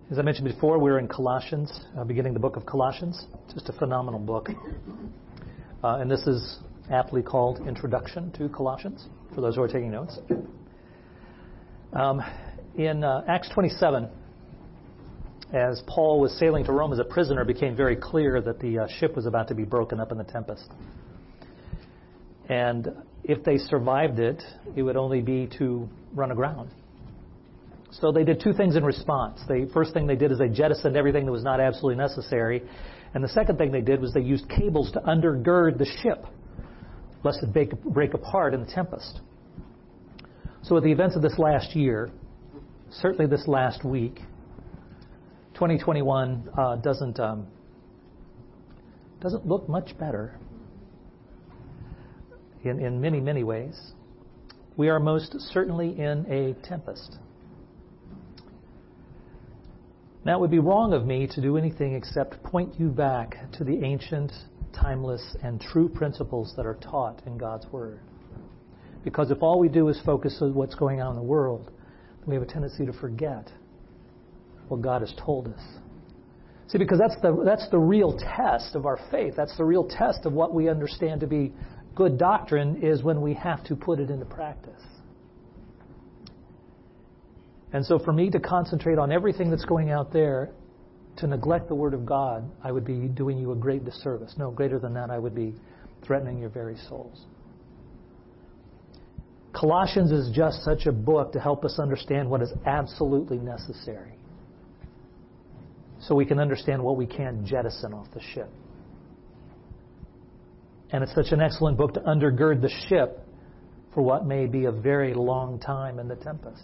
As I mentioned before, we're in Colossians, beginning the book of Colossians. Just a phenomenal book. And this is aptly called Introduction to Colossians, for those who are taking notes. In Acts 27, as Paul was sailing to Rome as a prisoner, it became very clear that the ship was about to be broken up in the tempest. And if they survived it, it would only be to run aground. So they did two things in response. The first thing they did is they jettisoned everything that was not absolutely necessary. And the second thing they did was they used cables to undergird the ship, lest it break apart in the tempest. So with the events of this last year, certainly this last week, 2021 doesn't look much better in many, many ways. We are most certainly in a tempest. Now, it would be wrong of me to do anything except point you back to the ancient, timeless, and true principles that are taught in God's Word. Because if all we do is focus on what's going on in the world, then we have a tendency to forget what God has told us. See, because that's the real test of our faith. That's the real test of what we understand to be good doctrine, is when we have to put it into practice. And so for me to concentrate on everything that's going out there, to neglect the Word of God, I would be doing you a great disservice. No, greater than that, I would be threatening your very souls. Colossians is just such a book to help us understand what is absolutely necessary, so we can understand what we can't jettison off the ship. And it's such an excellent book to undergird the ship for what may be a very long time in the tempest.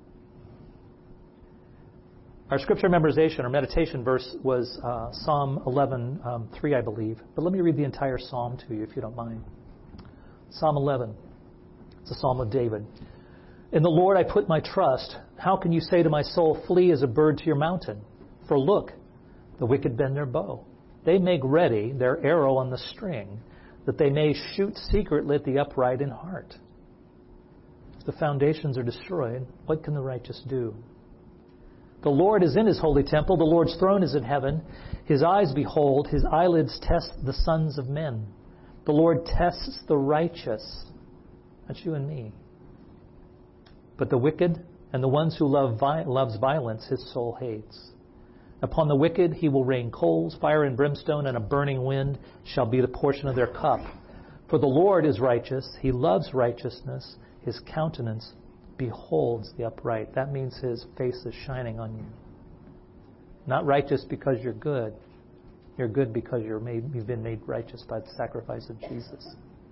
Our scripture memorization or meditation verse was Psalm 11:3, I believe. But let me read the entire psalm to you, if you don't mind. Psalm 11. It's a psalm of David. In the Lord I put my trust. How can you say to my soul, flee as a bird to your mountain? For look, the wicked bend their bow. They make ready their arrow on the string, that they may shoot secretly at the upright in heart. If the foundations are destroyed, what can the righteous do? The Lord is in His holy temple. The Lord's throne is in heaven. His eyes behold. His eyelids test the sons of men. The Lord tests the righteous. That's you and me. But the wicked and the ones who loves violence, His soul hates. Upon the wicked He will rain coals, fire and brimstone, and a burning wind shall be the portion of their cup. For the Lord is righteous. He loves righteousness. His countenance beholds the upright. That means His face is shining on you. Not righteous because you're good. You're good because you've been made righteous by the sacrifice of Jesus.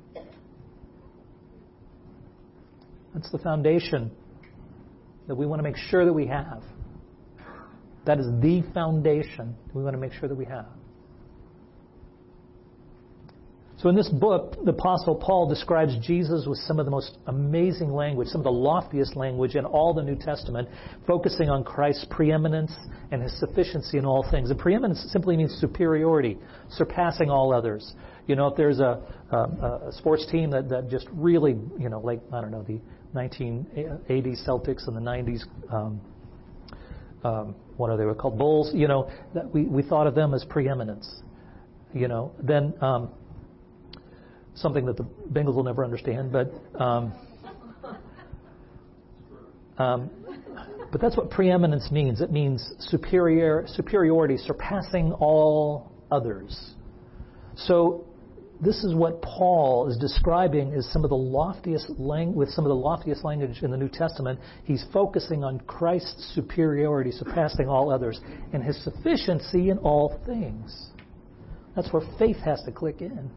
That's the foundation that we want to make sure that we have. That is the foundation that we want to make sure that we have. So in this book, the Apostle Paul describes Jesus with some of the most amazing language, some of the loftiest language in all the New Testament, focusing on Christ's preeminence and His sufficiency in all things. And preeminence simply means superiority, surpassing all others. You know, if there's a sports team that just really, you know, like, I don't know, the 1980s Celtics and the 90s, what are they called? Bulls, you know, that we thought of them as preeminence. You know, then something that the Bengals will never understand, but that's what preeminence means. It means superiority, surpassing all others. So this is what Paul is describing as some of the loftiest language in the New Testament. He's focusing on Christ's superiority, surpassing all others, and His sufficiency in all things. That's where faith has to click in.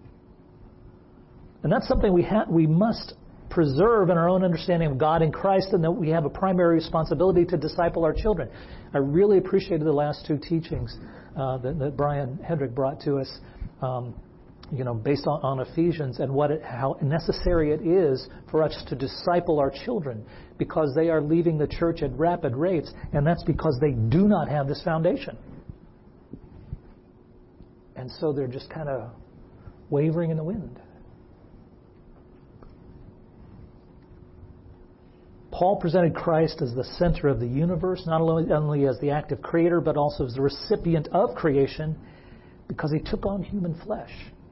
And that's something we must preserve in our own understanding of God in Christ, and that we have a primary responsibility to disciple our children. I really appreciated the last two teachings that Brian Hedrick brought to us, based on Ephesians, and how necessary it is for us to disciple our children, because they are leaving the church at rapid rates, and that's because they do not have this foundation. And so they're just kind of wavering in the wind. Paul presented Christ as the center of the universe, not only as the active creator, but also as the recipient of creation, because he took on human flesh.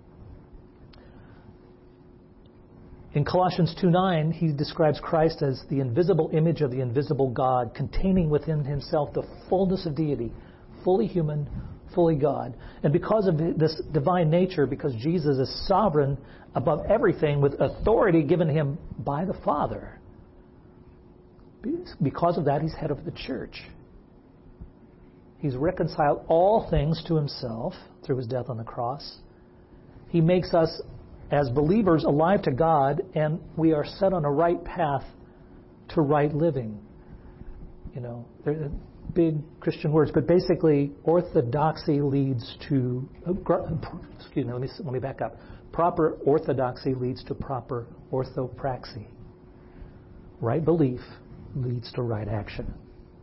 In Colossians 2:9, he describes Christ as the invisible image of the invisible God, containing within himself the fullness of deity, fully human, fully God. And because of this divine nature, because Jesus is sovereign above everything with authority given him by the Father, because of that, he's head of the church. He's reconciled all things to himself through his death on the cross. He makes us, as believers, alive to God, and we are set on a right path to right living. You know, they're big Christian words, but basically, orthodoxy leads to. Excuse me. Let me back up. Proper orthodoxy leads to proper orthopraxy. Right belief leads to right action.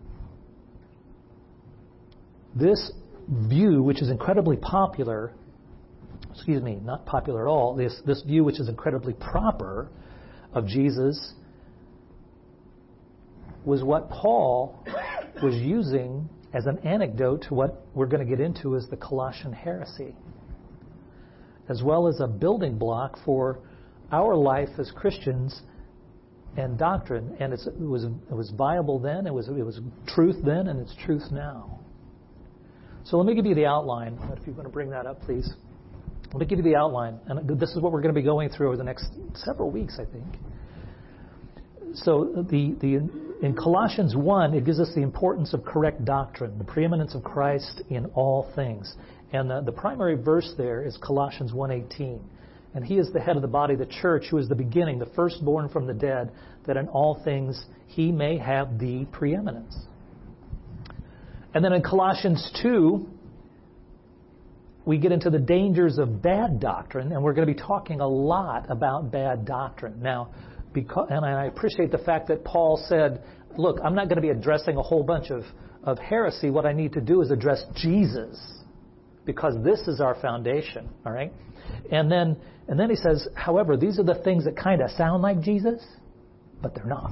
This view, which is incredibly popular, not popular at all, this view, which is incredibly proper, of Jesus, was what Paul was using as an anecdote to what we're going to get into as the Colossian heresy, as well as a building block for our life as Christians and doctrine. And it was viable then, it was truth then, and it's truth now. So let me give you the outline. If you want to bring that up, please. Let me give you the outline. And this is what we're going to be going through over the next several weeks, I think. So in Colossians 1, it gives us the importance of correct doctrine, the preeminence of Christ in all things. And the primary verse there is Colossians 1:18. And he is the head of the body, the church, who is the beginning, the firstborn from the dead, that in all things he may have the preeminence. And then in Colossians 2, we get into the dangers of bad doctrine, and we're going to be talking a lot about bad doctrine. Now, and I appreciate the fact that Paul said, look, I'm not going to be addressing a whole bunch of heresy. What I need to do is address Jesus, because this is our foundation, all right? And then he says, however, these are the things that kind of sound like Jesus, but they're not.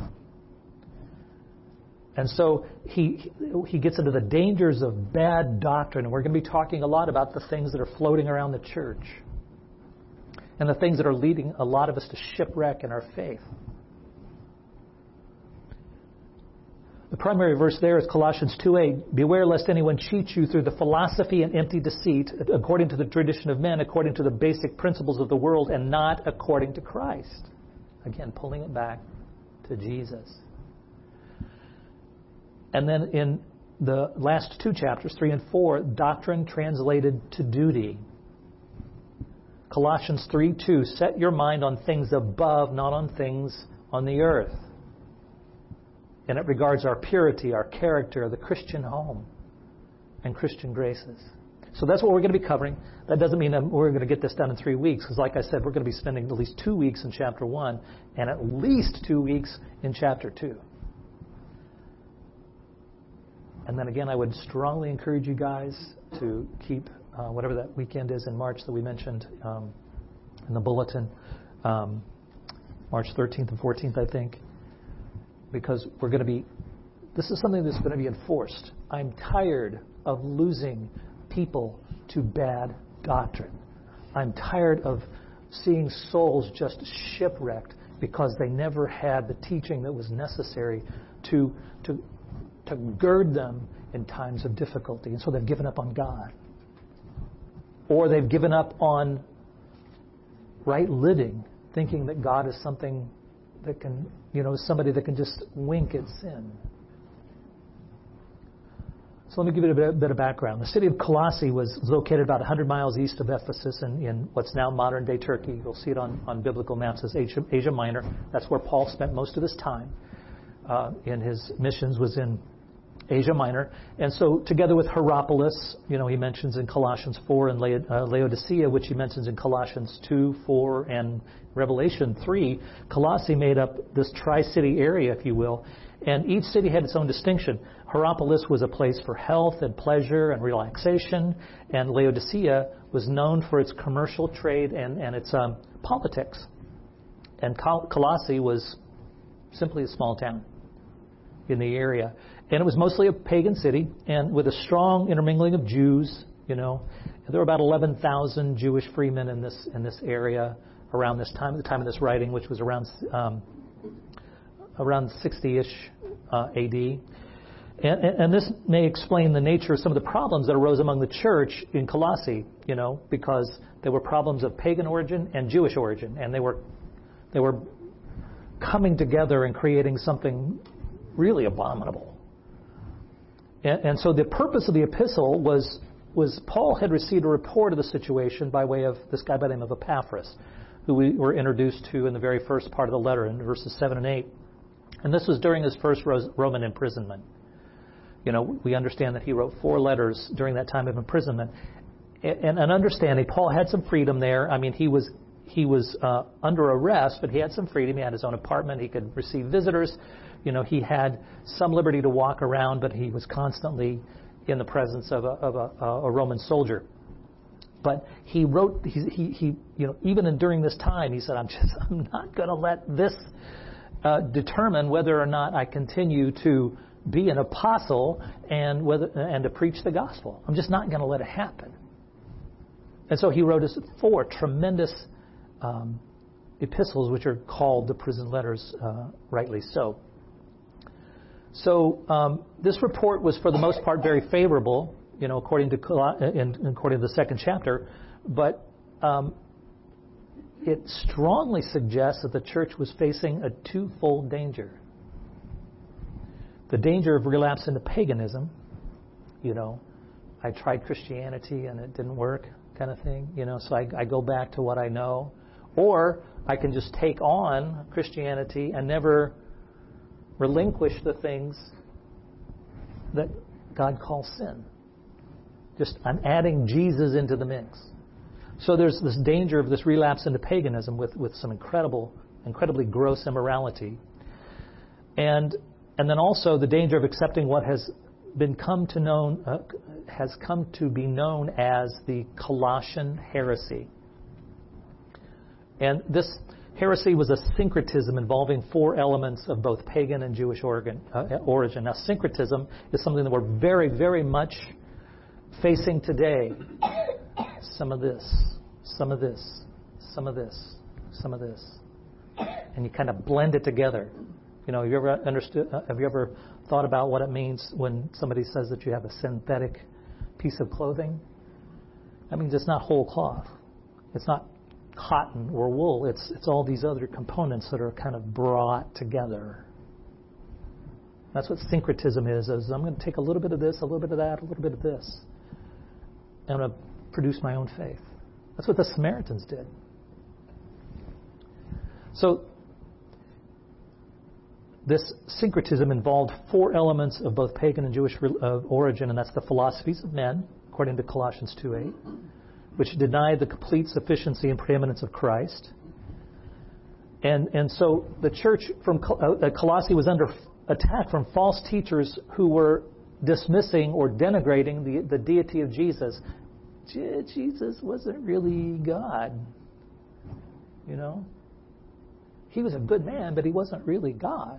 And so he gets into the dangers of bad doctrine, and we're going to be talking a lot about the things that are floating around the church and the things that are leading a lot of us to shipwreck in our faith. The primary verse there is Colossians 2:8. Beware lest anyone cheat you through the philosophy and empty deceit, according to the tradition of men, according to the basic principles of the world, and not according to Christ. Again, pulling it back to Jesus. And then in the last two chapters, 3 and 4, doctrine translated to duty. Colossians 3:2, set your mind on things above, not on things on the earth. And it regards our purity, our character, the Christian home, and Christian graces. So that's what we're going to be covering. That doesn't mean that we're going to get this done in 3 weeks, because like I said, we're going to be spending at least 2 weeks in chapter 1 and at least 2 weeks in chapter 2. And then again, I would strongly encourage you guys to keep whatever that weekend is in March that we mentioned in the bulletin, March 13th and 14th, I think, because this is something that's going to be enforced. I'm tired of losing people to bad doctrine. I'm tired of seeing souls just shipwrecked because they never had the teaching that was necessary to gird them in times of difficulty. And so they've given up on God. Or they've given up on right living, thinking that God is something that can, somebody that can just wink at sin. So let me give you a bit of background. The city of Colossae was located about 100 miles east of Ephesus in what's now modern-day Turkey. You'll see it on biblical maps as Asia Minor. That's where Paul spent most of his time in his missions, was in Asia Minor. And so together with Hierapolis, he mentions in Colossians 4, and Laodicea, which he mentions in Colossians 2, 4, and Revelation 3, Colossae made up this tri-city area, if you will. And each city had its own distinction. Hierapolis was a place for health and pleasure and relaxation, and Laodicea was known for its commercial trade and its politics. And Colossae was simply a small town. in the area. And it was mostly a pagan city, and with a strong intermingling of Jews. There were about 11,000 Jewish freemen in this area around this time, at the time of this writing, which was around 60-ish A.D. And this may explain the nature of some of the problems that arose among the church in Colossae, because there were problems of pagan origin and Jewish origin, and they were coming together and creating something really abominable. And so the purpose of the epistle was Paul had received a report of the situation by way of this guy by the name of Epaphras, who we were introduced to in the very first part of the letter in verses 7 and 8. And this was during his first Roman imprisonment. We understand that he wrote 4 letters during that time of imprisonment. And understanding, Paul had some freedom there. I mean, he was under arrest, but he had some freedom. He had his own apartment. He could receive visitors. He had some liberty to walk around, but he was constantly in the presence of a Roman soldier. But he wrote, even during this time, he said, I'm not going to let this determine whether or not I continue to be an apostle and to preach the gospel. I'm just not going to let it happen. And so he wrote us 4 tremendous epistles, which are called the prison letters, rightly so. So this report was, for the most part, very favorable, according to the second chapter, but it strongly suggests that the church was facing a twofold danger. The danger of relapse into paganism, I tried Christianity and it didn't work, kind of thing, so I go back to what I know. Or I can just take on Christianity and never relinquish the things that God calls sin. I'm adding Jesus into the mix. So there's this danger of this relapse into paganism with some incredibly gross immorality. And then also the danger of accepting what has come to be known as the Colossian heresy. And this heresy was a syncretism involving 4 elements of both pagan and Jewish origin. Now, syncretism is something that we're very, very much facing today. Some of this, some of this, some of this, some of this. And you kind of blend it together. Have you ever thought about what it means when somebody says that you have a synthetic piece of clothing? That means it's not whole cloth. It's not cotton or wool. It's all these other components that are kind of brought together. That's what syncretism is I'm going to take a little bit of this, a little bit of that, a little bit of this. I'm going to produce my own faith. That's what the Samaritans did. So this syncretism involved 4 elements of both pagan and Jewish origin, and that's the philosophies of men, according to Colossians 2:8, which denied the complete sufficiency and preeminence of Christ. And so the church from Colossae was under attack from false teachers who were dismissing or denigrating the deity of Jesus. Jesus wasn't really God. He was a good man, but he wasn't really God.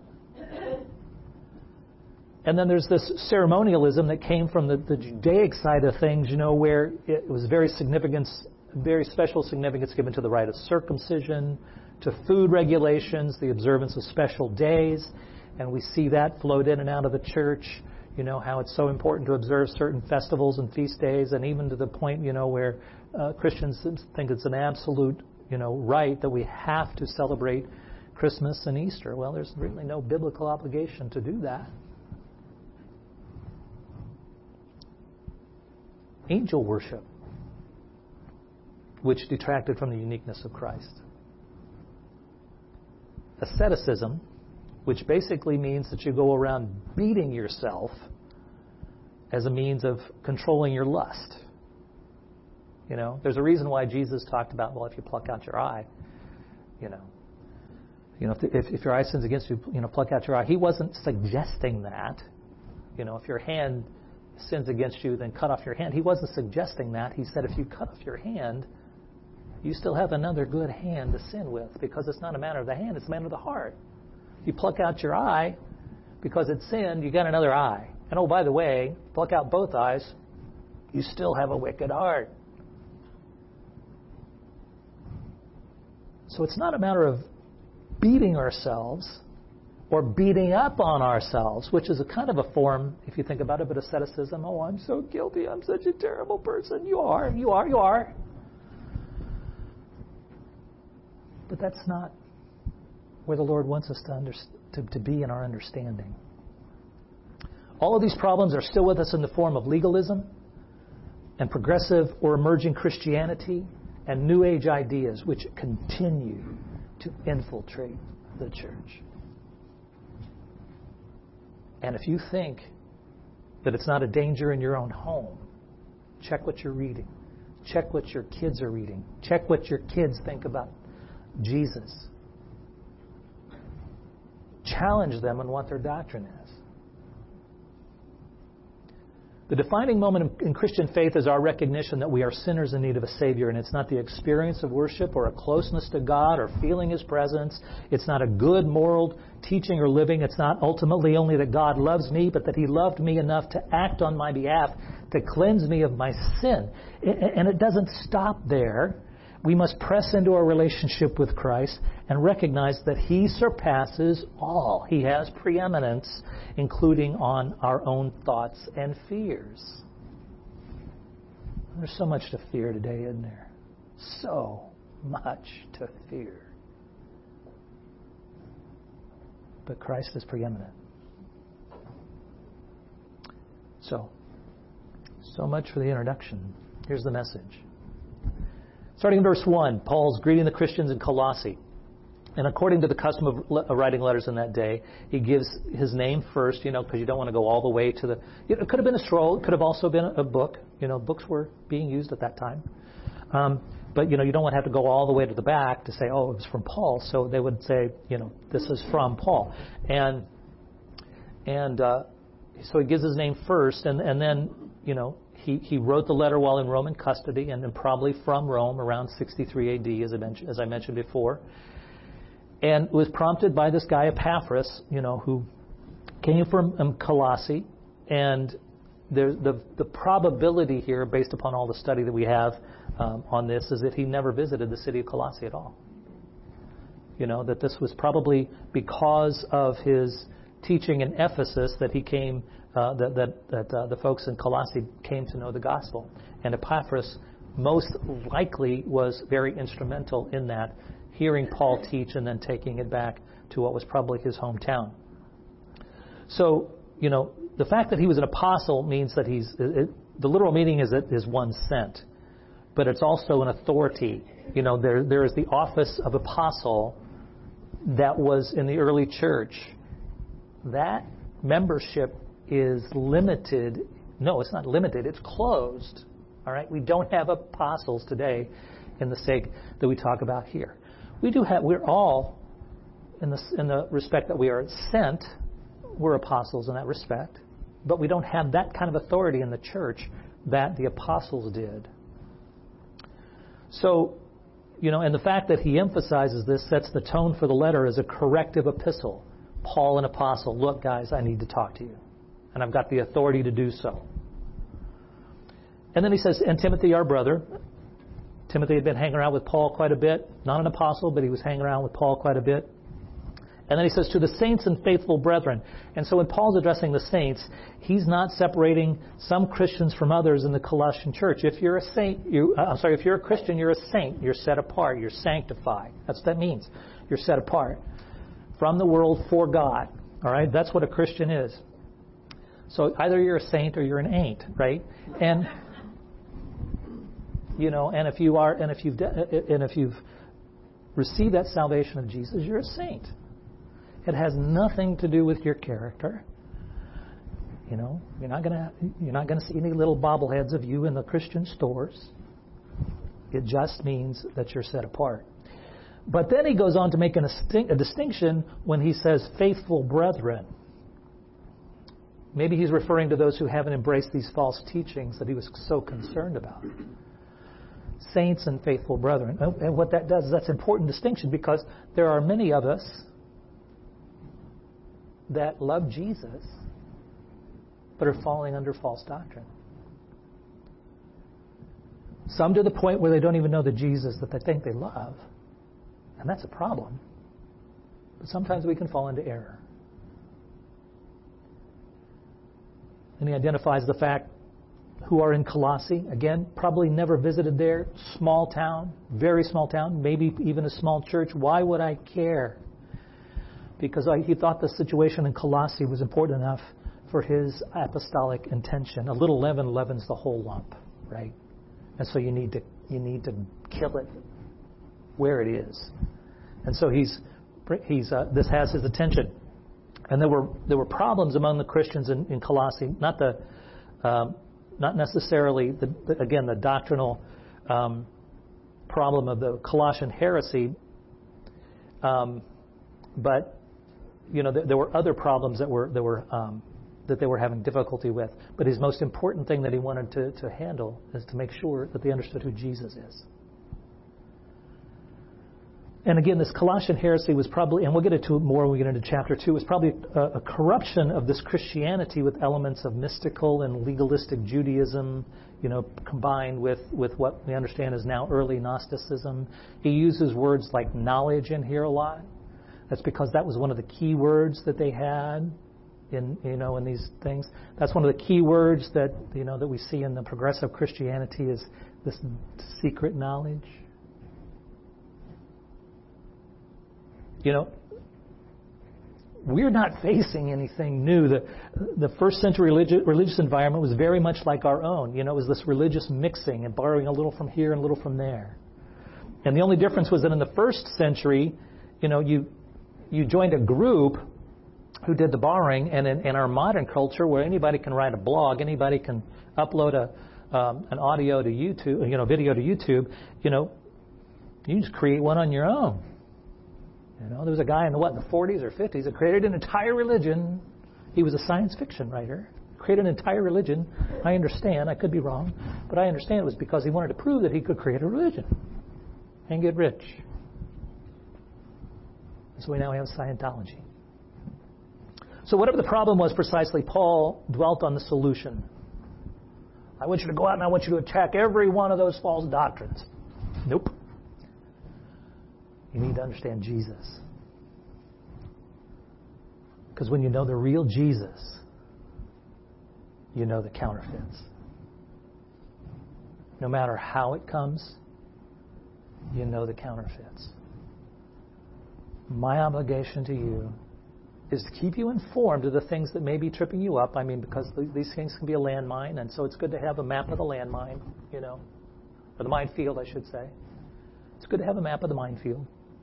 And then there's this ceremonialism that came from the Judaic side of things, where it was very special significance given to the rite of circumcision, to food regulations, the observance of special days. And we see that flowed in and out of the church, how it's so important to observe certain festivals and feast days, and even to the point, where Christians think it's an absolute, right that we have to celebrate Christmas and Easter. Well, there's really no biblical obligation to do that. Angel worship, which detracted from the uniqueness of Christ. Asceticism, which basically means that you go around beating yourself as a means of controlling your lust. There's a reason why Jesus talked about, well, if you pluck out your eye, if your eye sins against you, pluck out your eye. He wasn't suggesting that. If your hand sins against you, then cut off your hand. He wasn't suggesting that. He said if you cut off your hand, you still have another good hand to sin with, because it's not a matter of the hand, it's a matter of the heart. You pluck out your eye because it sinned, you got another eye. And oh, by the way, pluck out both eyes, you still have a wicked heart. So it's not a matter of beating ourselves or beating up on ourselves, which is a kind of a form, if you think about it, of asceticism. Oh, I'm so guilty. I'm such a terrible person. You are. But that's not where the Lord wants us to be in our understanding. All of these problems are still with us in the form of legalism and progressive or emerging Christianity and New Age ideas, which continue to infiltrate the church. And if you think that it's not a danger in your own home, check what you're reading. Check what your kids are reading. Check what your kids think about Jesus. Challenge them on what their doctrine is. The defining moment in Christian faith is our recognition that we are sinners in need of a Savior, and it's not the experience of worship or a closeness to God or feeling His presence. It's not a good moral teaching or living. It's not ultimately only that God loves me, but that He loved me enough to act on my behalf to cleanse me of my sin. And it doesn't stop there. We must press into our relationship with Christ and recognize that He surpasses all. He has preeminence, including on our own thoughts and fears. There's so much to fear today, isn't there? So much to fear. But Christ is preeminent. So much for the introduction. Here's the message. Starting in verse 1, Paul's greeting the Christians in Colossae. And according to the custom of writing letters in that day, he gives his name first, because you don't want to go all the way to the... It could have been a scroll. It could have also been a book. Books were being used at that time. But, you don't want to have to go all the way to the back to say, oh, it was from Paul. So they would say, this is from Paul. And so he gives his name first, and then, He wrote the letter while in Roman custody, and then probably from Rome around 63 AD, as I mentioned before, and was prompted by this guy Epaphras, who came from Colossae, and the probability here, based upon all the study that we have on this, is that he never visited the city of Colossae at all. That this was probably because of his teaching in Ephesus that he came. That the folks in Colossae came to know the gospel. And Epaphras most likely was very instrumental in that, hearing Paul teach and then taking it back to what was probably his hometown. So, the fact that he was an apostle means that the literal meaning is that is one sent. But it's also an authority. There is the office of apostle that was in the early church. That membership is limited. No, it's not limited. It's closed. All right? We don't have apostles today in the sake that we talk about here. We're all, in the respect that we are sent, we're apostles in that respect. But we don't have that kind of authority in the church that the apostles did. So, and the fact that he emphasizes this sets the tone for the letter as a corrective epistle. Paul, an apostle, look, guys, I need to talk to you. And I've got the authority to do so. And then he says, and Timothy, our brother. Timothy had been hanging around with Paul quite a bit. Not an apostle, but he was hanging around with Paul quite a bit. And then he says, to the saints and faithful brethren. And so when Paul's addressing the saints, he's not separating some Christians from others in the Colossian church. If you're a saint, if you're a Christian, you're a saint. You're set apart. You're sanctified. That's what that means. You're set apart from the world for God. All right? That's what a Christian is. So either you're a saint or you're an ain't, right? And if you've received that salvation of Jesus, you're a saint. It has nothing to do with your character. You're not gonna see any little bobbleheads of you in the Christian stores. It just means that you're set apart. But then he goes on to make a distinction when he says faithful brethren. Maybe he's referring to those who haven't embraced these false teachings that he was so concerned about. Saints and faithful brethren. And what that does is that's an important distinction, because there are many of us that love Jesus but are falling under false doctrine. Some to the point where they don't even know the Jesus that they think they love. And that's a problem. But sometimes we can fall into error. And he identifies the fact who are in Colossae. Again, probably never visited there. Small town, very small town, maybe even a small church. Why would I care? Because he thought the situation in Colossae was important enough for his apostolic intention. A little leaven leavens the whole lump, right? And so you need to kill it where it is. And so this has his attention. And there were problems among the Christians in Colossae, not necessarily the doctrinal problem of the Colossian heresy, but there were other problems that they were having difficulty with. But his most important thing that he wanted to handle is to make sure that they understood who Jesus is. And again, this Colossian heresy was probably, and we'll get into it more when we get into chapter 2, was probably a corruption of this Christianity with elements of mystical and legalistic Judaism, combined with what we understand is now early Gnosticism. He uses words like knowledge in here a lot. That's because that was one of the key words that they had in these things. That's one of the key words that that we see in the progressive Christianity is this secret knowledge. We're not facing anything new. The first century religious environment was very much like our own. It was this religious mixing and borrowing a little from here and a little from there. And the only difference was that in the first century, you joined a group who did the borrowing, and in our modern culture, where anybody can write a blog, anybody can upload an audio to YouTube, video to YouTube, you can just create one on your own. There was a guy in the 40s or 50s that created an entire religion. He was a science fiction writer. Created an entire religion. I understand. I could be wrong. But I understand it was because he wanted to prove that he could create a religion and get rich. So we now have Scientology. So whatever the problem was precisely, Paul dwelt on the solution. I want you to go out and I want you to attack every one of those false doctrines. Nope. You need to understand Jesus. Because when you know the real Jesus, you know the counterfeits. No matter how it comes, you know the counterfeits. My obligation to you is to keep you informed of the things that may be tripping you up. Because these things can be a landmine, and so it's good to have a map of the landmine, or the minefield, I should say. It's good to have a map of the minefield.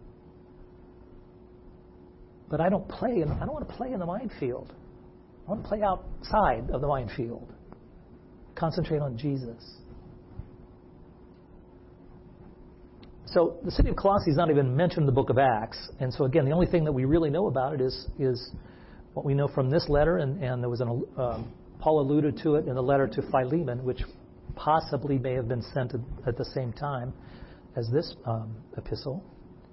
But I don't want to play in the minefield. I want to play outside of the minefield. Concentrate on Jesus. So the city of Colossae is not even mentioned in the book of Acts. And so again, the only thing that we really know about it is what we know from this letter. And there was Paul alluded to it in the letter to Philemon, which possibly may have been sent at the same time as this epistle.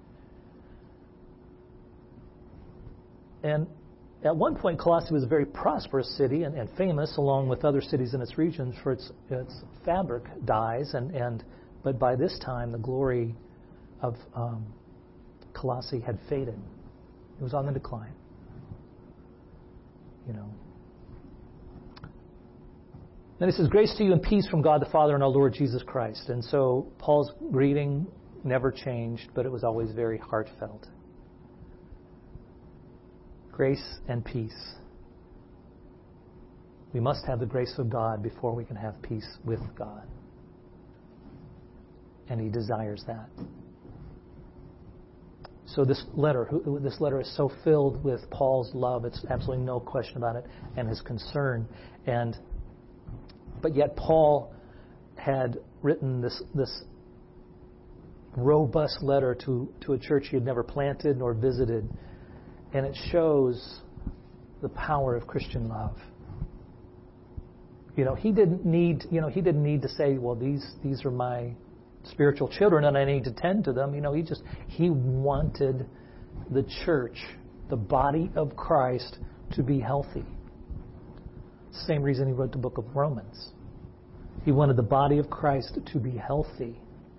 And at one point, Colossae was a very prosperous city and famous, along with other cities in its region, for its fabric dyes. But by this time, the glory of Colossae had faded. It was on the decline. Then he says, grace to you and peace from God the Father and our Lord Jesus Christ. And so Paul's greeting never changed, but it was always very heartfelt. Grace and peace. We must have the grace of God before we can have peace with God. And he desires that. So this letter is so filled with Paul's love, it's absolutely no question about it, and his concern. But yet Paul had written this robust letter to a church he had never planted nor visited. And it shows the power of Christian love. He didn't need to say, well, these are my spiritual children and I need to tend to them. He wanted the church, the body of Christ, to be healthy. Same reason he wrote the book of Romans. He wanted the body of Christ to be healthy.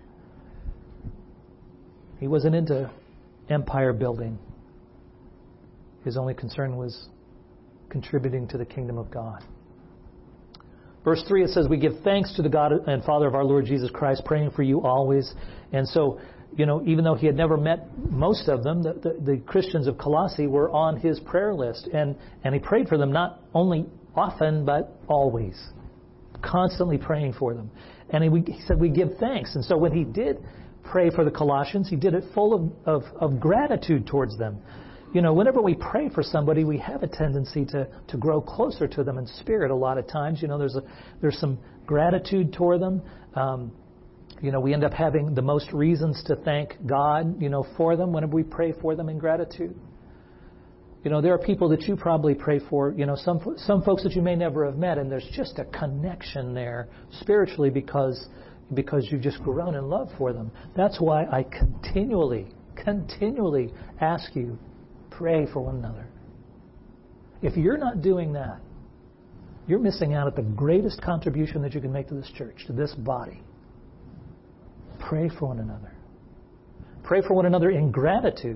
He wasn't into empire building. His only concern was contributing to the kingdom of God. Verse 3, it says, we give thanks to the God and Father of our Lord Jesus Christ, praying for you always. And so, even though he had never met most of them, the Christians of Colossae were on his prayer list. And he prayed for them not only often, but always. Constantly praying for them. And he said, we give thanks. And so when he did pray for the Colossians, he did it full of gratitude towards them. Whenever we pray for somebody, we have a tendency to grow closer to them in spirit a lot of times. There's some gratitude toward them. We end up having the most reasons to thank God, for them whenever we pray for them in gratitude. There are people that you probably pray for, some folks that you may never have met, and there's just a connection there spiritually because you've just grown in love for them. That's why I continually ask you, pray for one another. If you're not doing that, you're missing out at the greatest contribution that you can make to this church, to this body. Pray for one another. Pray for one another in gratitude.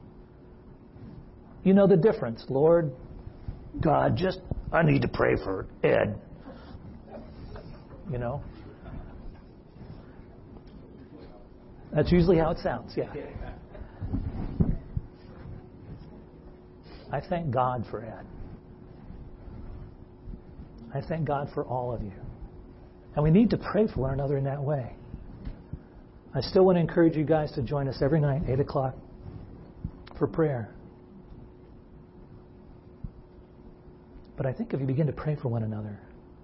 You know the difference. Lord, God, I need to pray for Ed. That's usually how it sounds, yeah. I thank God for Ed. I thank God for all of you. And we need to pray for one another in that way. I still want to encourage you guys to join us every night, 8 o'clock, for prayer. But I think if you begin to pray for one another,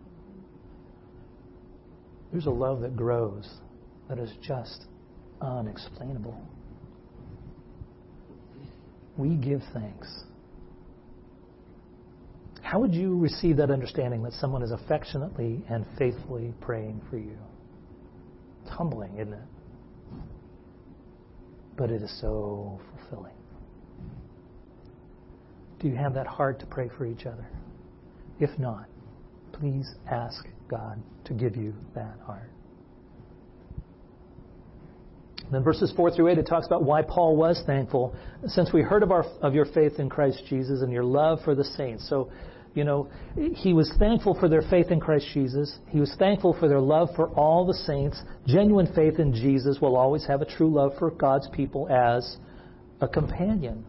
there's a love that grows that is just unexplainable. We give thanks. How would you receive that understanding that someone is affectionately and faithfully praying for you? It's humbling, isn't it? But it is so fulfilling. Do you have that heart to pray for each other? If not, please ask God to give you that heart. Then verses 4 through 8, it talks about why Paul was thankful. Since we heard of your faith in Christ Jesus and your love for the saints. So, he was thankful for their faith in Christ Jesus. He was thankful for their love for all the saints. Genuine faith in Jesus will always have a true love for God's people as a companion.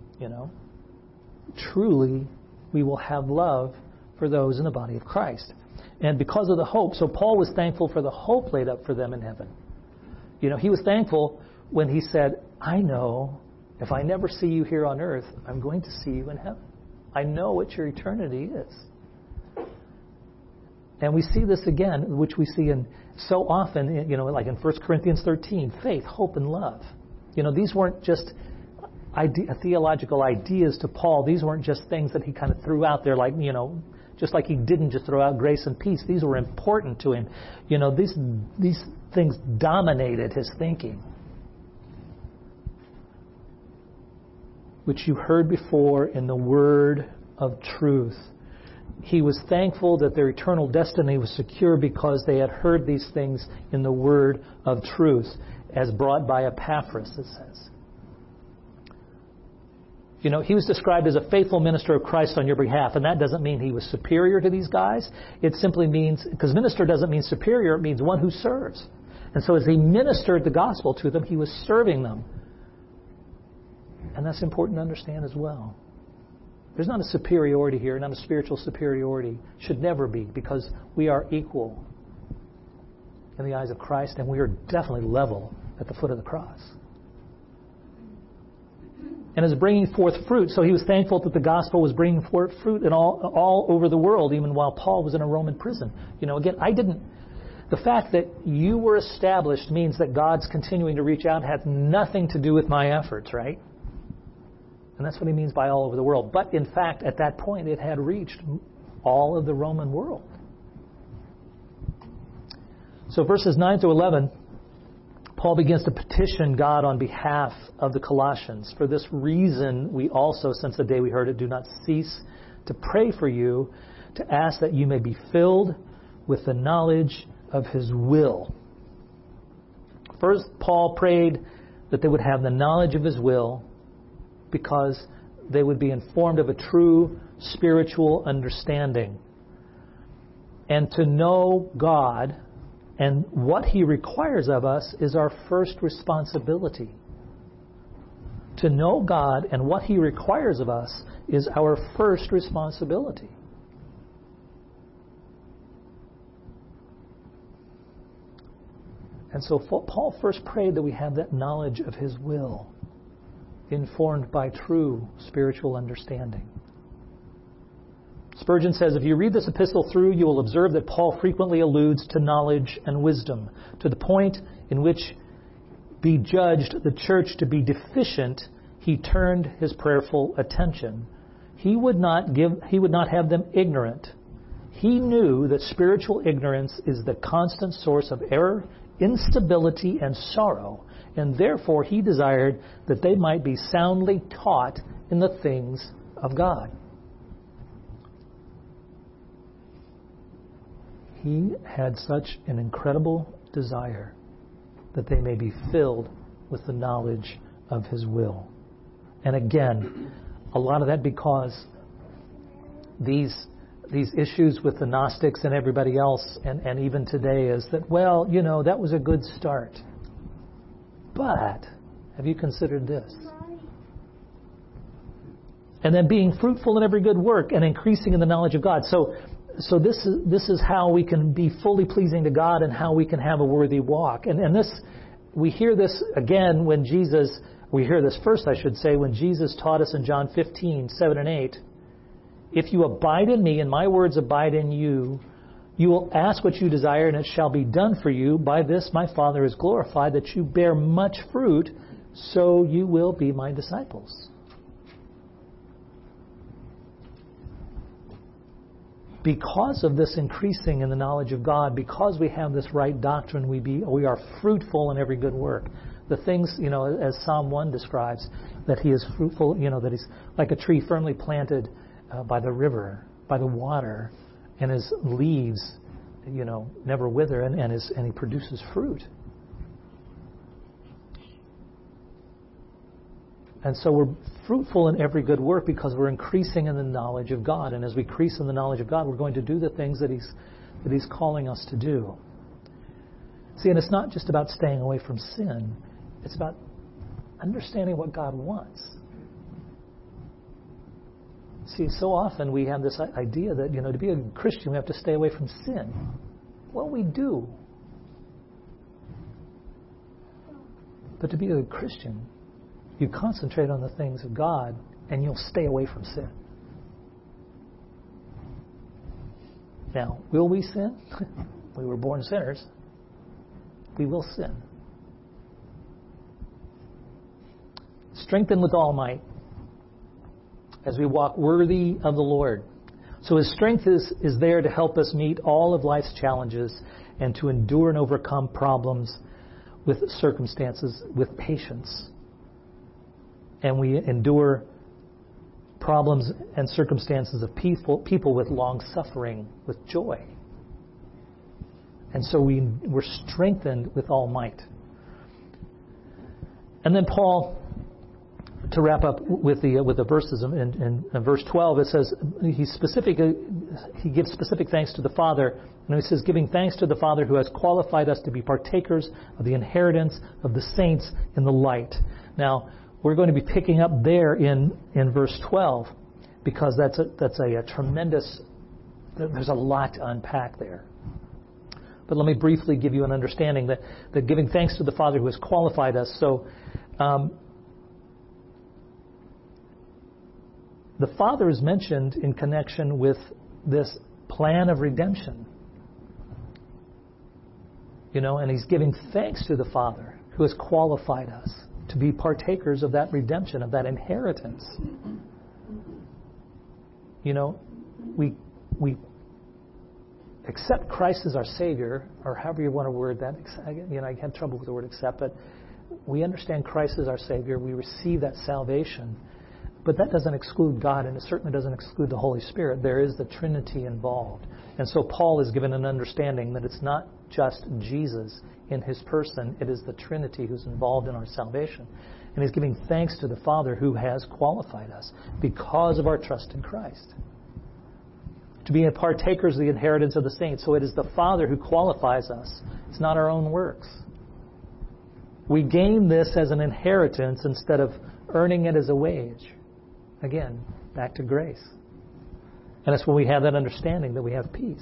Truly, we will have love for those in the body of Christ. And because of the hope, so Paul was thankful for the hope laid up for them in heaven. He was thankful when he said, I know if I never see you here on earth, I'm going to see you in heaven. I know what your eternity is. And we see this again, which we see in so often, like in 1 Corinthians 13, faith, hope, and love. These weren't just theological ideas to Paul. These weren't just things that he kind of threw out there like, just like he didn't just throw out grace and peace. These were important to him. These things dominated his thinking. Which you heard before in the word of truth. He was thankful that their eternal destiny was secure because they had heard these things in the word of truth, as brought by Epaphras, it says. He was described as a faithful minister of Christ on your behalf, and that doesn't mean he was superior to these guys. It simply means, because minister doesn't mean superior, it means one who serves. And so as he ministered the gospel to them, he was serving them. And that's important to understand as well. There's not a superiority here, not a spiritual superiority. Should never be, because we are equal in the eyes of Christ, and we are definitely level at the foot of the cross. And is bringing forth fruit. So he was thankful that the gospel was bringing forth fruit in all over the world, even while Paul was in a Roman prison. The fact that you were established means that God's continuing to reach out had nothing to do with my efforts, right? And that's what he means by all over the world. But in fact, at that point, it had reached all of the Roman world. So verses 9 through 11, Paul begins to petition God on behalf of the Colossians. For this reason, we also, since the day we heard it, do not cease to pray for you, to ask that you may be filled with the knowledge of His will. First, Paul prayed that they would have the knowledge of His will because they would be informed of a true spiritual understanding. And to know God and what He requires of us is our first responsibility. To know God and what He requires of us is our first responsibility. And so Paul first prayed that we have that knowledge of His will, informed by true spiritual understanding. Spurgeon says, if you read this epistle through, you will observe that Paul frequently alludes to knowledge and wisdom, to the point in which be judged the church to be deficient, he turned his prayerful attention. He would not have them ignorant. He knew that spiritual ignorance is the constant source of error, instability, and sorrow, and therefore he desired that they might be soundly taught in the things of God. He had such an incredible desire that they may be filled with the knowledge of His will. And again, a lot of that because these issues with the Gnostics and everybody else, and even today, is that, well, that was a good start. But have you considered this? And then being fruitful in every good work and increasing in the knowledge of God. So this is how we can be fully pleasing to God and how we can have a worthy walk. And this, we hear this again when we hear this first, I should say, when Jesus taught us in John 15:7 and 8. If you abide in me and my words abide in you, you will ask what you desire and it shall be done for you. By this my Father is glorified, that you bear much fruit, so you will be my disciples. Because of this increasing in the knowledge of God, because we have this right doctrine, we are fruitful in every good work. The things, as Psalm 1 describes, that He is fruitful, that He's like a tree firmly planted by the river, by the water, and His leaves, never wither, and He produces fruit. And so we're fruitful in every good work because we're increasing in the knowledge of God. And as we increase in the knowledge of God, we're going to do the things that He's calling us to do. See, and it's not just about staying away from sin. It's about understanding what God wants. See, so often we have this idea that, to be a Christian, we have to stay away from sin. Well, we do. But to be a Christian, you concentrate on the things of God, and you'll stay away from sin. Now, will we sin? We were born sinners. We will sin. Strengthen with all might as we walk worthy of the Lord. So His strength is there to help us meet all of life's challenges and to endure and overcome problems with circumstances with patience. And we endure problems and circumstances of people with long suffering, with joy. And so we're strengthened with all might. And then Paul, to wrap up with the verses in verse 12, it says he gives specific thanks to the Father. And he says, giving thanks to the Father who has qualified us to be partakers of the inheritance of the saints in the light. Now, we're going to be picking up there in verse 12 because that's a tremendous, there's a lot to unpack there. But let me briefly give you an understanding that giving thanks to the Father who has qualified us. So the Father is mentioned in connection with this plan of redemption. And He's giving thanks to the Father who has qualified us to be partakers of that redemption, of that inheritance. We accept Christ as our Savior, or however you want to word that. I have trouble with the word accept, but we understand Christ as our Savior. We receive that salvation. But that doesn't exclude God, and it certainly doesn't exclude the Holy Spirit. There is the Trinity involved. And so Paul is given an understanding that it's not just Jesus in his person, it is the Trinity who's involved in our salvation. And he's giving thanks to the Father who has qualified us because of our trust in Christ, to be partakers of the inheritance of the saints. So it is the Father who qualifies us. It's not our own works. We gain this as an inheritance instead of earning it as a wage. Again, back to grace. And that's when we have that understanding that we have peace.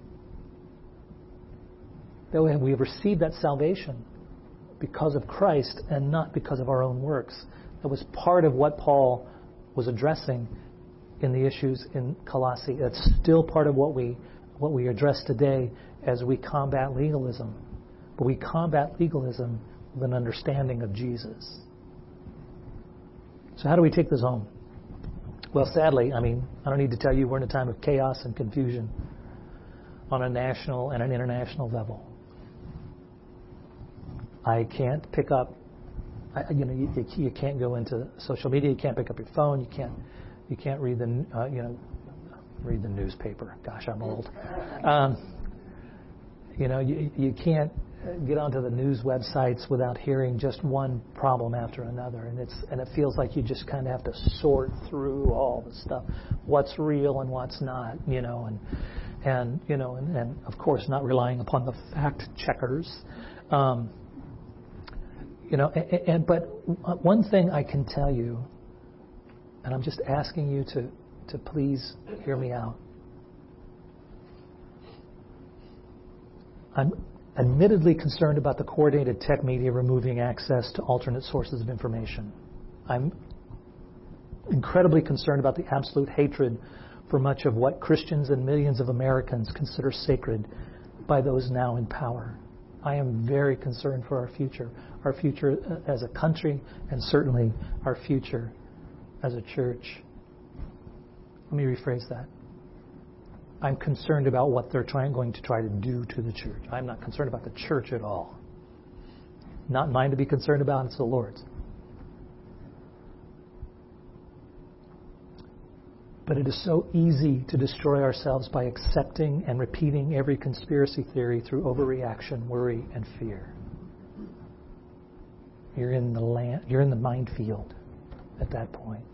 That we have received that salvation because of Christ and not because of our own works. That was part of what Paul was addressing in the issues in Colossae. That's still part of what we address today as we combat legalism. But we combat legalism with an understanding of Jesus. So how do we take this home? Well, sadly, I don't need to tell you we're in a time of chaos and confusion on a national and an international level. I can't pick up, you can't go into social media. You can't pick up your phone. You can't read read the newspaper. Gosh, I'm old. You can't get onto the news websites without hearing just one problem after another, and it feels like you just kind of have to sort through all the stuff, what's real and what's not, and of course not relying upon the fact checkers, but one thing I can tell you, and I'm just asking you to please hear me out. I'm admittedly concerned about the coordinated tech media removing access to alternate sources of information. I'm incredibly concerned about the absolute hatred for much of what Christians and millions of Americans consider sacred by those now in power. I am very concerned for our future as a country, and certainly our future as a church. Let me rephrase that. I'm concerned about what they're going to try to do to the church. I'm not concerned about the church at all. Not mine to be concerned about, it's the Lord's. But it is so easy to destroy ourselves by accepting and repeating every conspiracy theory through overreaction, worry, and fear. You're in the minefield at that point.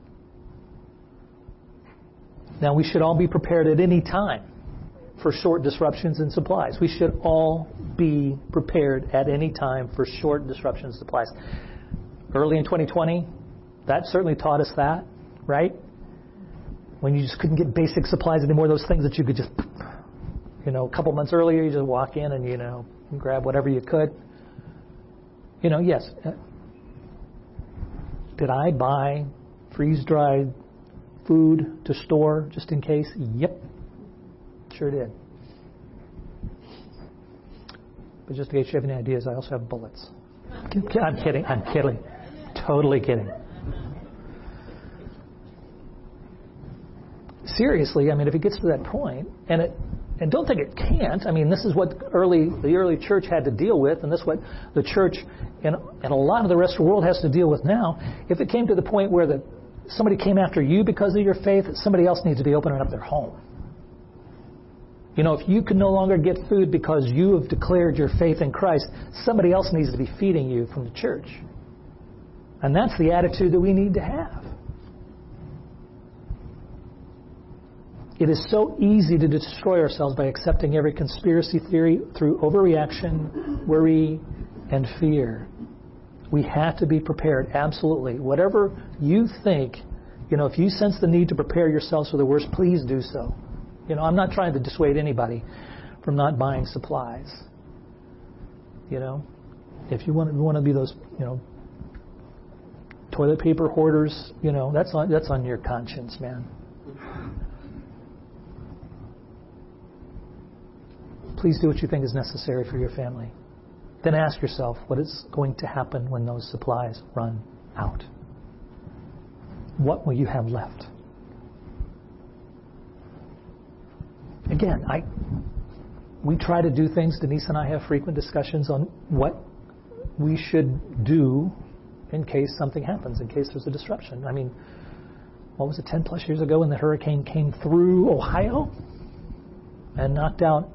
Now, we should all be prepared at any time for short disruptions in supplies. We should all be prepared at any time for short disruptions in supplies. Early in 2020, that certainly taught us that, right? When you just couldn't get basic supplies anymore, those things that you could just, a couple months earlier, you just walk in and, grab whatever you could. Yes. Did I buy freeze-dried food to store just in case? Yep. Sure did. But just in case you have any ideas, I also have bullets. I'm kidding. Totally kidding. Seriously, if it gets to that point, and don't think it can't. This is what the early church had to deal with, and this is what the church and a lot of the rest of the world has to deal with now. If it came to the point where somebody came after you because of your faith, somebody else needs to be opening up their home. If you can no longer get food because you have declared your faith in Christ, somebody else needs to be feeding you from the church. And that's the attitude that we need to have. It is so easy to destroy ourselves by accepting every conspiracy theory through overreaction, worry, and fear. We have to be prepared, absolutely. Whatever you think, if you sense the need to prepare yourselves for the worst, please do so. I'm not trying to dissuade anybody from not buying supplies. If you want to be those, toilet paper hoarders, that's on your conscience, man. Please do what you think is necessary for your family. Then ask yourself, what is going to happen when those supplies run out? What will you have left? Again, we try to do things. Denise and I have frequent discussions on what we should do in case something happens, in case there's a disruption. what was it, 10 plus years ago when the hurricane came through Ohio and knocked out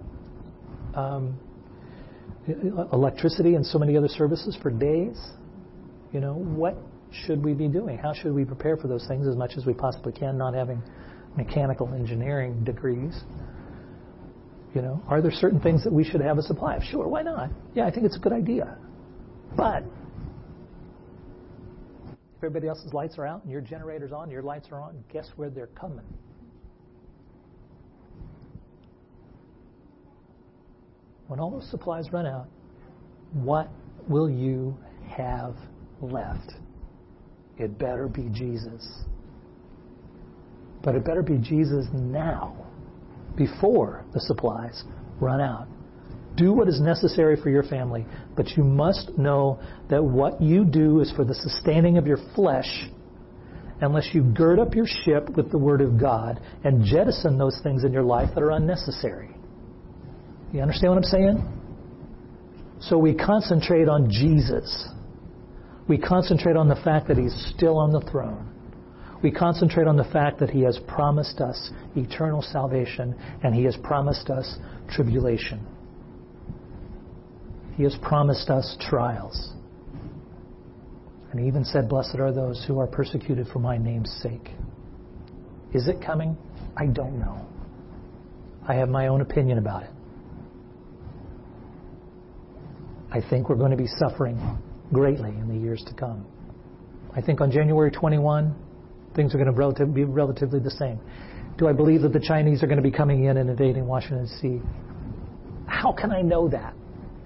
electricity and so many other services for days? What should we be doing? How should we prepare for those things as much as we possibly can, not having mechanical engineering degrees? Are there certain things that we should have a supply of? Sure, why not? Yeah, I think it's a good idea. But if everybody else's lights are out and your generator's on, your lights are on, guess where they're coming? When all those supplies run out, what will you have left? It better be Jesus. But it better be Jesus now, before the supplies run out. Do what is necessary for your family, but you must know that what you do is for the sustaining of your flesh, unless you gird up your ship with the Word of God and jettison those things in your life that are unnecessary. You understand what I'm saying? So we concentrate on Jesus. We concentrate on the fact that He's still on the throne. We concentrate on the fact that He has promised us eternal salvation and He has promised us tribulation. He has promised us trials. And He even said, "Blessed are those who are persecuted for my name's sake." Is it coming? I don't know. I have my own opinion about it. I think we're going to be suffering greatly in the years to come. I think on January 21, things are going to be relatively the same. Do I believe that the Chinese are going to be coming in and invading Washington, D.C.? How can I know that?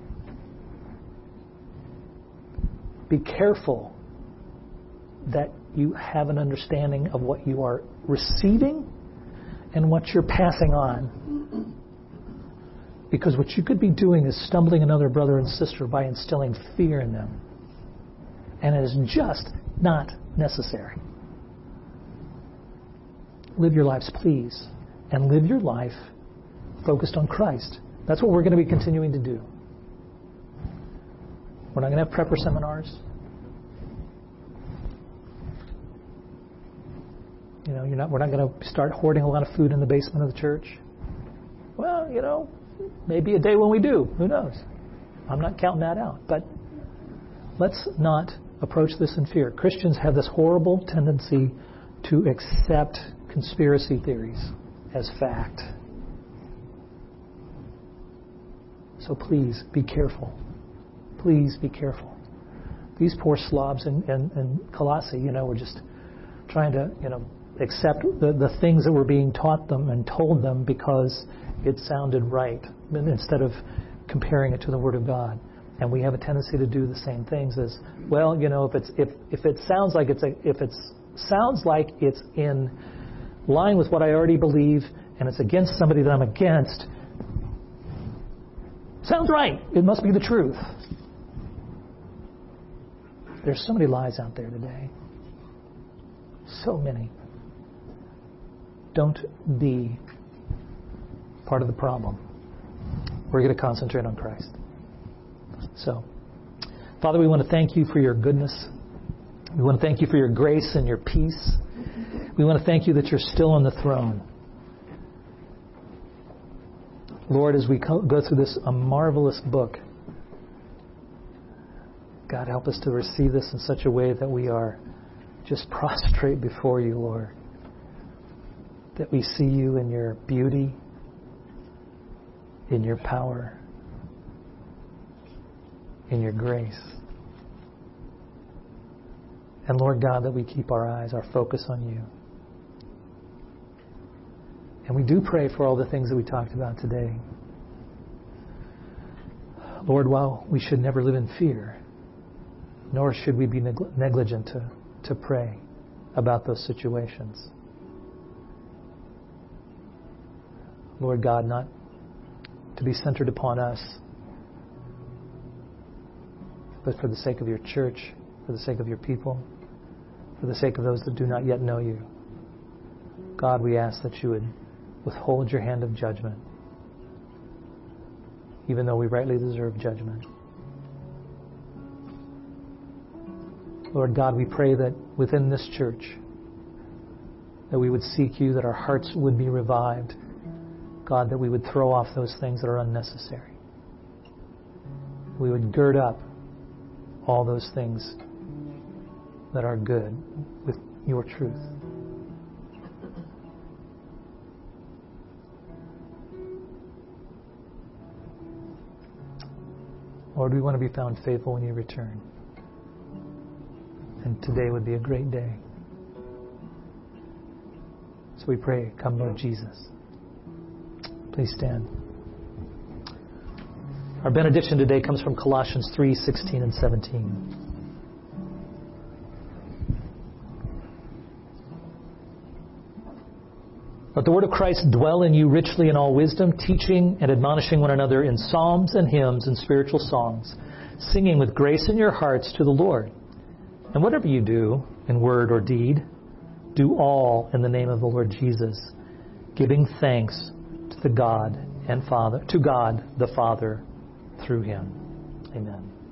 Be careful that you have an understanding of what you are receiving and what you're passing on. Because what you could be doing is stumbling another brother and sister by instilling fear in them. And it is just not necessary. Live your lives, please. And live your life focused on Christ. That's what we're going to be continuing to do. We're not going to have prepper seminars. We're not going to start hoarding a lot of food in the basement of the church. Well, maybe a day when we do. Who knows? I'm not counting that out. But let's not approach this in fear. Christians have this horrible tendency to accept conspiracy theories as fact. So please be careful. Please be careful. These poor slobs in Colossae, were just trying to, accept the things that were being taught them and told them because it sounded right, instead of comparing it to the Word of God. And we have a tendency to do the same things as, well, if it sounds like it's in line with what I already believe and it's against somebody that I'm against, sounds right. It must be the truth. There's so many lies out there today. So many. Don't be part of the problem. We're going to concentrate on Christ. So, Father, we want to thank You for Your goodness. We want to thank You for Your grace and Your peace. We want to thank You that You're still on the throne. Lord, as we go through this a marvelous book, God, help us to receive this in such a way that we are just prostrate before You, Lord. That we see You in Your beauty, in Your power, in Your grace. And Lord God, that we keep our eyes, our focus on You. And we do pray for all the things that we talked about today. Lord, while we should never live in fear, nor should we be negligent to pray about those situations. Lord God, not to be centered upon us, but for the sake of Your church, for the sake of Your people, for the sake of those that do not yet know You. God, we ask that You would withhold Your hand of judgment, even though we rightly deserve judgment. Lord God, we pray that within this church, that we would seek you, that our hearts would be revived. God, that we would throw off those things that are unnecessary. We would gird up all those things that are good with your truth. Lord, we want to be found faithful when you return. And today would be a great day. So we pray, come Lord Jesus. Please stand. Our benediction today comes from Colossians 3:16 and 17. Let the word of Christ dwell in you richly in all wisdom, teaching and admonishing one another in psalms and hymns and spiritual songs, singing with grace in your hearts to the Lord. And whatever you do, in word or deed, do all in the name of the Lord Jesus, giving thanks to God the Father through him. Amen.